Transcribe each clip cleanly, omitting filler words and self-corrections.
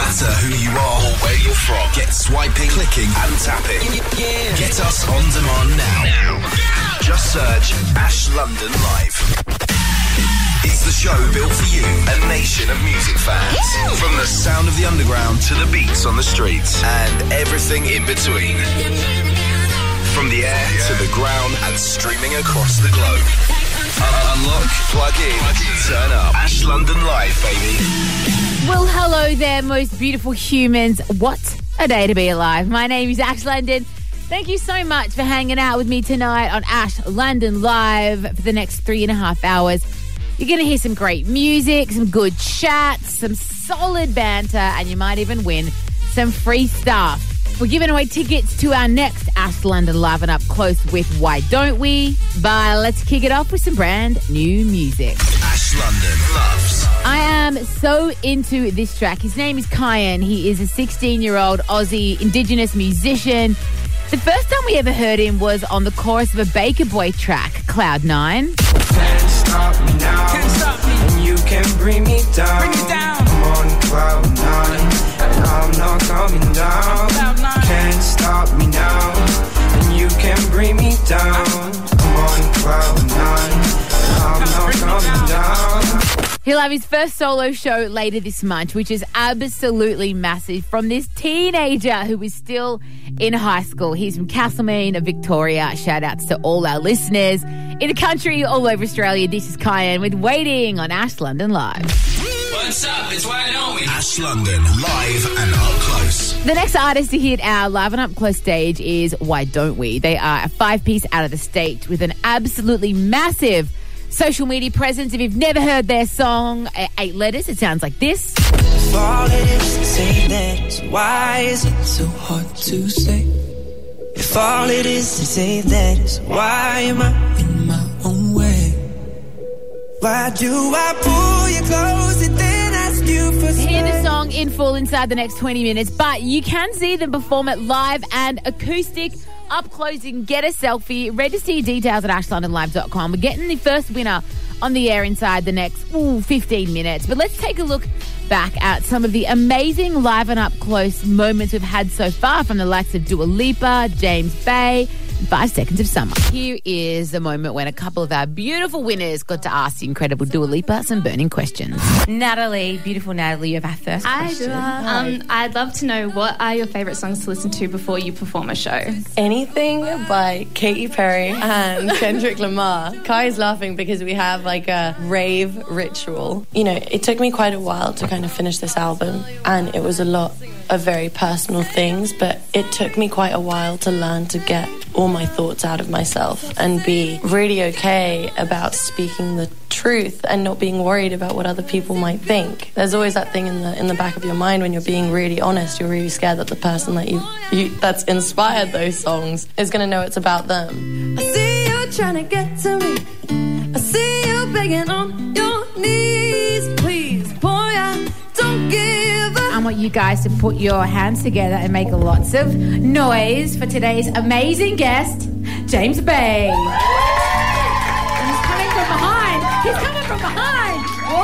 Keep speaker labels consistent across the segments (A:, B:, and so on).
A: matter who you are or where you're from, get swiping, clicking and tapping. Get us on demand now. Just search Ash London Live. It's the show built for you, a nation of music fans. From the sound of the underground to the beats on the streets and everything in between. From the air to the ground and streaming across the globe. Unlock, plug in, turn up. Ash London Live, baby.
B: Well, hello there, most beautiful humans. What a day to be alive. My name is Ash London. Thank you so much for hanging out with me tonight on Ash London Live for the next 3.5 hours. You're going to hear some great music, some good chats, some solid banter, and you might even win some free stuff. We're giving away tickets to our next Ash London Live and Up Close with Why Don't We? But let's kick it off with some brand new music.
A: Ash London loves.
B: I am so into this track. His name is Kyan. He is a 16-year-old Aussie Indigenous musician. The first time we ever heard him was on the chorus of a Baker Boy track, Cloud 9.
C: Can't stop me now.
D: Can't stop me.
C: And you can bring me down.
D: Bring it down.
C: I'm on cloud 9. And I'm not coming down.
D: Cloud 9.
C: Can't stop me now. And you can bring me down. I'm on cloud 9. And I'm not coming down.
B: He'll have his first solo show later this month, which is absolutely massive, from this teenager who is still in high school. He's from Castlemaine, Victoria. Shout outs to all our listeners in the country, all over Australia. This is Kyan with Waiting on Ash London Live.
D: What's up? It's Why Don't We?
A: Ash London Live and Up Close.
B: The next artist to hit our Live and Up Close stage is Why Don't We? They are a 5-piece out of the state with an absolutely massive social media presence. If you've never heard their song, 8 letters, it sounds like this.
C: If all it is to say that, why is it so hard to say? If all it is to say that, why am I in my own way? Why do I pull you close and then ask you for space?
B: Hear the song in full inside the next 20 minutes, but you can see them perform it live and acoustic. Up close, you can get a selfie. Register your details at ashlondonlive.com. We're getting the first winner on the air inside the next 15 minutes. But let's take a look back at some of the amazing Live and Up Close moments we've had so far from the likes of Dua Lipa, James Bay, and 5 Seconds of Summer. Here is the moment when a couple of our beautiful winners got to ask the incredible Dua Lipa some burning questions.
E: Natalie, beautiful Natalie, you have our first question.
F: I'd love to know, what are your favourite songs to listen to before you perform a show?
E: Anything by Katy Perry and Kendrick Lamar. Kai's laughing because we have like a rave ritual. You know, it took me quite a while to kind of finish this album, and it was a lot of very personal things, but it took me quite a while to learn to get all my thoughts out of myself and be really okay about speaking the truth and not being worried about what other people might think. There's always that thing in the back of your mind when you're being really honest. You're really scared that the person that you that's inspired those songs is going to know it's about them.
G: I see you trying to get to me. I see you begging on your knees. Please, boy, I don't give up.
B: I want you guys to put your hands together and make lots of noise for today's amazing guest, James Bay. And he's coming from behind. He's coming from behind.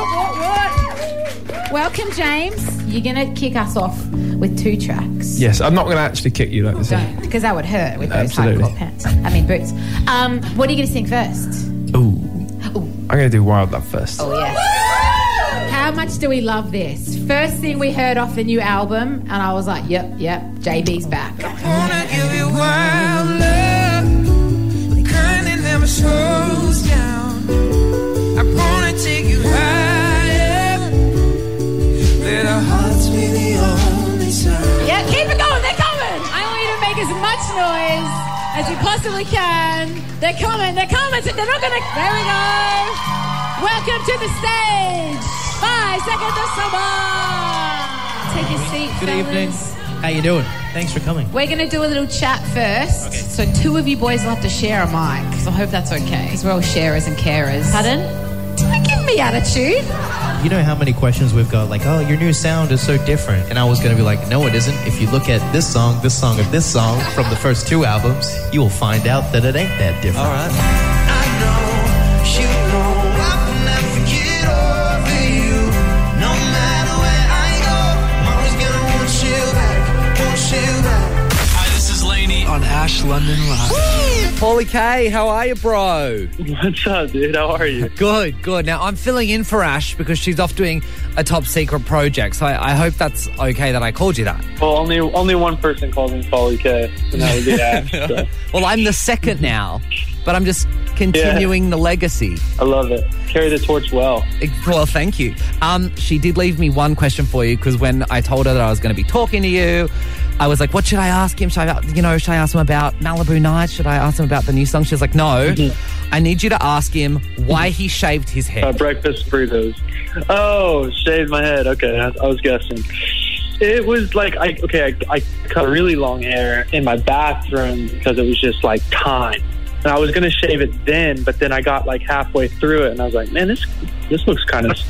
B: What? Welcome, James. You're going to kick us off with 2 tracks.
H: Yes, I'm not going to actually kick you like this.
B: Don't, because that would hurt with those
H: Absolutely.
B: hardcore pants. I mean, boots. What are you going to sing first?
H: Ooh. I'm going to do Wild Love first.
B: Oh, yes. How much do we love this? First thing we heard off the new album, and I was like, yep, JB's back.
C: I wanna give you wild love, the kind that never slows down. I wanna take you higher, let our hearts be the only sound.
B: Yeah, keep it going, they're coming. I want you to make as much noise as you possibly can. They're coming, they're not gonna, there we go. Welcome to the stage, 5 Seconds of Summer. Take your seat,
I: Good
B: fellas.
I: evening. How you doing? Thanks for coming.
B: We're going to do a little chat first.
I: Okay.
B: So 2 of you boys will have to share a mic. So I hope that's okay. Because we're all sharers and carers. Pardon? Don't give me attitude.
I: You know how many questions we've got, like, oh, your new sound is so different. And I was going to be like, no, it isn't. If you look at this song, and this song from the first 2 albums, you will find out that it ain't that different.
C: All right. I know, you know, I will never get over you. No matter where I go, I'm always gonna
A: London Live.
J: Paulie K, how are you, bro?
K: What's up, dude? How are you?
J: Good. Now, I'm filling in for Ash because she's off doing a top secret project, so I hope that's okay that I called you that.
K: Well, only one person calls me Paulie K, and that would be Ash. So.
J: Well, I'm the second now, but I'm just continuing the legacy.
K: I love it. Carry the torch well.
J: Well, thank you. She did leave me one question for you because when I told her that I was going to be talking to you, I was like, what should I ask him? Should I ask him about Malibu Nights? Should I ask him about the new song? She was like, no. I need you to ask him why he shaved his head.
K: Breakfast burritos. Oh, shaved my head. Okay, I was guessing. It was like, I cut really long hair in my bathroom because it was just like time. And I was going to shave it then, but then I got like halfway through it and I was like, man, this looks kind of...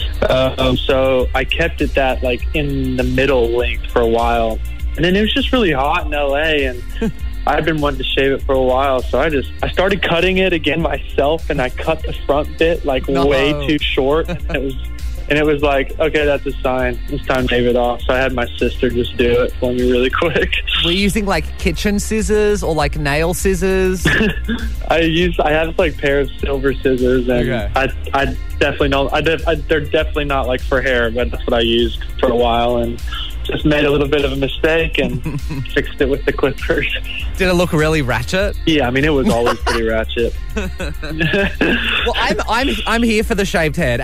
K: so I kept it that like in the middle length for a while. And then it was just really hot in LA and I'd been wanting to shave it for a while. So I started cutting it again myself and I cut the front bit like way too short. And it was like, okay, that's a sign. It's time to shave it off. So I had my sister just do it for me really quick.
J: Were you using like kitchen scissors or like nail scissors?
K: I have like a pair of silver scissors, and I definitely know. They're definitely not like for hair, but that's what I used for a while, and just made a little bit of a mistake and fixed it with the clippers.
J: Did it look really ratchet?
K: Yeah, I mean, it was always pretty ratchet.
J: Well, I'm here for the shaved head.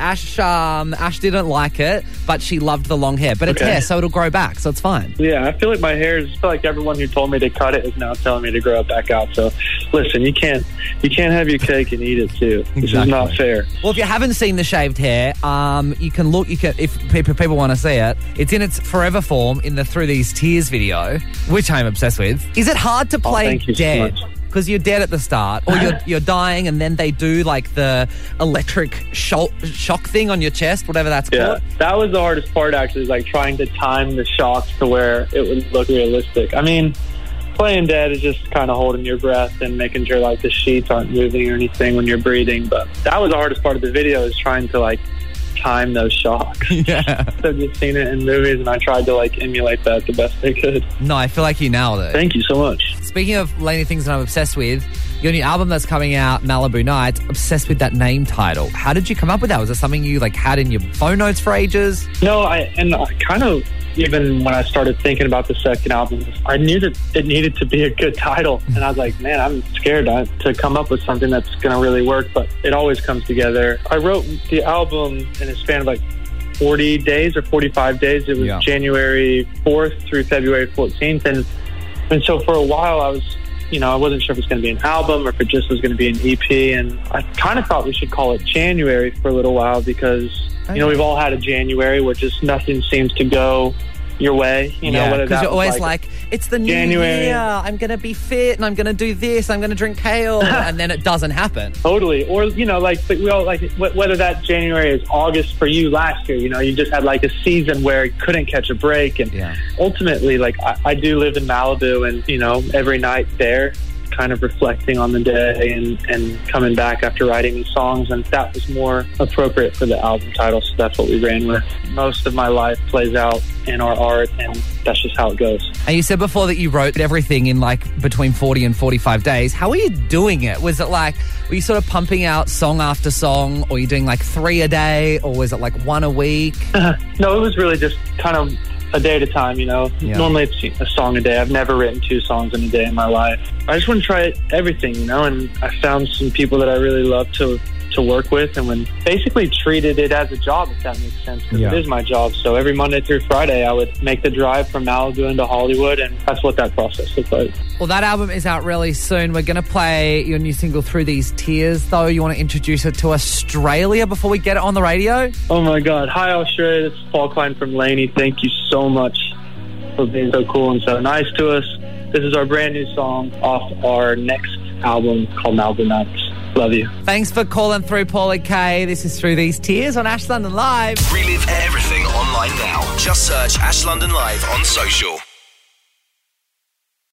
J: Ash didn't like it, but she loved the long hair. But it's hair, so it'll grow back, so it's fine.
K: Yeah, I feel like my hair I feel like everyone who told me to cut it is now telling me to grow it back out. So listen, you can't have your cake and eat it too. This is not fair.
J: Well, if you haven't seen the shaved hair, you can look. If people want to see it, it's in its forever form in the Through These Tears video, which I'm obsessed with. Is it hard to play dead? Because you're dead at the start, or you're dying, and then they do like the electric shock thing on your chest, whatever that's called.
K: Yeah, that was the hardest part actually, is like trying to time the shocks to where it would look realistic. I mean, playing dead is just kind of holding your breath and making sure like the sheets aren't moving or anything when you're breathing. But that was the hardest part of the video, is trying to like time those shocks.
J: Yeah.
K: I've just seen it in movies and I tried to like emulate that the best I could.
J: No, I feel like you nailed it.
K: Thank you so much.
J: Speaking of Laney things that I'm obsessed with, your new album that's coming out, Malibu Nights, obsessed with that name title. How did you come up with that? Was it something you like had in your phone notes for ages?
K: No, I kind of, even when I started thinking about the second album, I knew that it needed to be a good title. And I was like, man, I'm scared to come up with something that's going to really work, but it always comes together. I wrote the album in a span of like 40 days or 45 days. It was January 4th through February 14th. And so for a while I was, I wasn't sure if it was going to be an album or if it just was going to be an EP. And I kind of thought we should call it January for a little while because, we've all had a January where just nothing seems to go your way.
J: Because you're always like, it's the new year, I'm going to be fit and I'm going to do this, I'm going to drink kale, and then it doesn't happen.
K: Totally. Or, but we all like, whether that January is August for you last year, you just had like a season where you couldn't catch a break. And ultimately, like, I do live in Malibu and, every night there, kind of reflecting on the day and coming back after writing these songs, and that was more appropriate for the album title, so that's what we ran with. Most of my life plays out in our art, and that's just how it goes.
J: And you said before that you wrote everything in like between 40 and 45 days. How are you doing it? Was it like, were you sort of pumping out song after song, or you doing like 3 a day, or was it like 1 a week?
K: No, it was really just kind of a day at a time, Normally it's a song a day. I've never written 2 songs in a day in my life. I just want to try everything, and I found some people that I really love to work with, and basically treated it as a job, if that makes sense, because it is my job. So every Monday through Friday, I would make the drive from Malibu into Hollywood, and that's what that process looks like.
J: Well, that album is out really soon. We're going to play your new single, Through These Tears, though. You want to introduce it to Australia before we get it on the radio?
K: Oh, my God. Hi, Australia. This is Paul Klein from Laney. Thank you so much for being so cool and so nice to us. This is our brand new song off our next album called Malibu Nights. Love you.
J: Thanks for calling through, Paulie K. This is Through These Tears on Ash London Live.
A: Relive everything online now. Just search Ash London Live on social.